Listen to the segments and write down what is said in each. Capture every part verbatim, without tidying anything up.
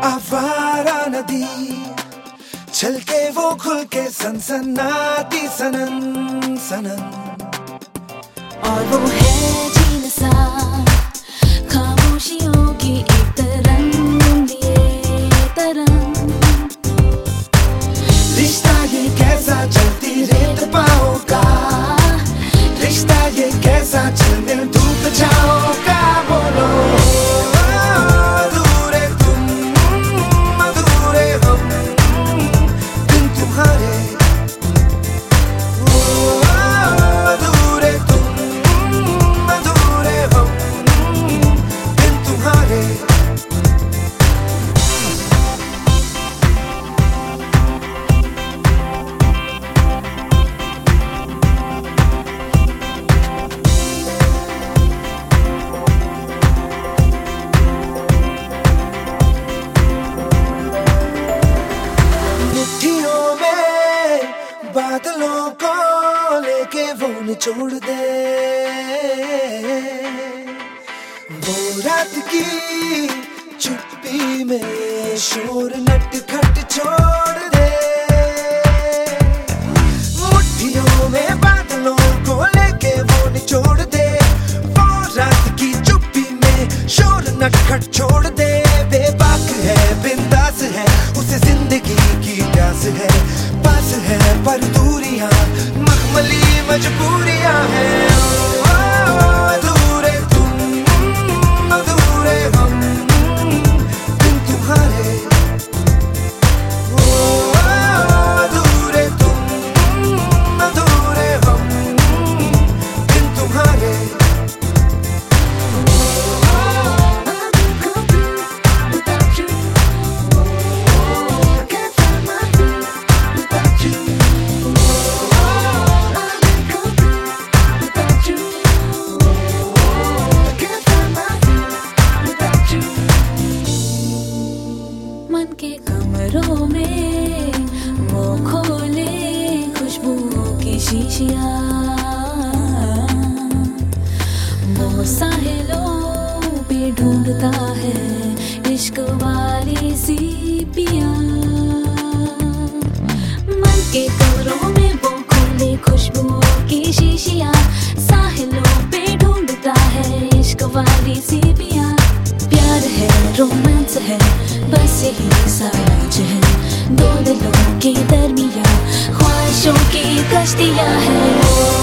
आवारा नदी चल के वो खुल के सनसनाती सनन सनन। और वो है जीन सा खामोशियों की एक तरंग लिए तरंग। रिश्ता ये कैसा चलती रेत पाओ का, रिश्ता ये कैसा चलने धूप छाओ का। बोलो अधूरे तुम अधूरे हम बिन तुम्हारे। ओ अधूरे तुम अधूरे हम बिन तुम्हारे। बादलों को लेके वो निचोड़ दे, वो रात की चुप्पी में शोर नटखट छोड़ दे। मुट्ठियों में बादलों को लेके वो निचोड़ दे, वो रात की चुप्पी में शोर नटखट छोड़ दे। बेबाक है बिंदास है उसे जिंदगी की प्यास है, पास है पर दूरियां मखमली मजबूरियां हैं। अधूरे तुम अधूरे हम बिन तुम्हारे। ओ अधूरे तुम अधूरे हम बिन तुम्हारे। मन के कमरों में वो खोले खुशबुओं की शीशियां, वो साहिलों पे ढूंढता है इश्क वाली सी पिया। मन के कमरों में वो खोले खुशबुओं की शीशियां, साहिलों पे ढूंढता है इश्क वाली सी पिया। प्यार है रोमांस है बस यही साज है, दो दिलों के दरमियां ख्वाहिशों की कश्तियां हैं।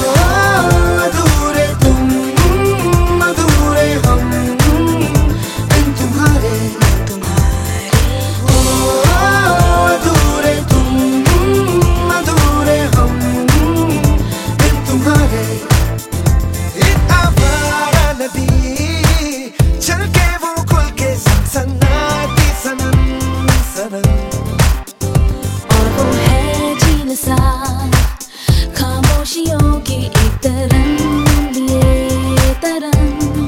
अधूरे तुम अधूरे हम बिन तुम्हारे तुम्हारे। ओ अधूरे तुम अधूरे हम बिन तुम्हारे। एक आवारा नदी चल के वो खुल के सनसनाती सनन सनन। और वो है झील सा खामोशियों की एक तरंग लिए तरंग।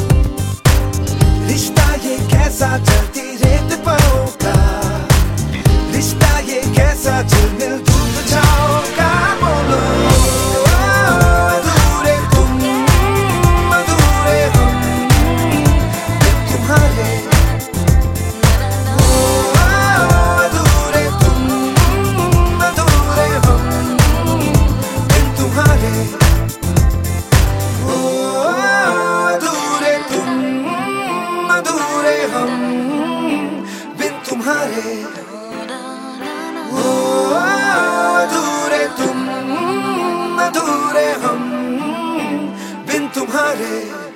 रिश्ता ये कैसा चलती रेत पाओ का, रिश्ता ये कैसा झिलमिल धूप छाओ का। बोलो अधूरे तुम अधूरे हम बिन तुम्हारे। अधूरे तुम अधूरे हम बिन तुम्हारे। ओ अधूरे तुम अधूरे हम बिन तुम्हारे। ओ अधूरे तुम अधूरे हम बिन तुम्हारे।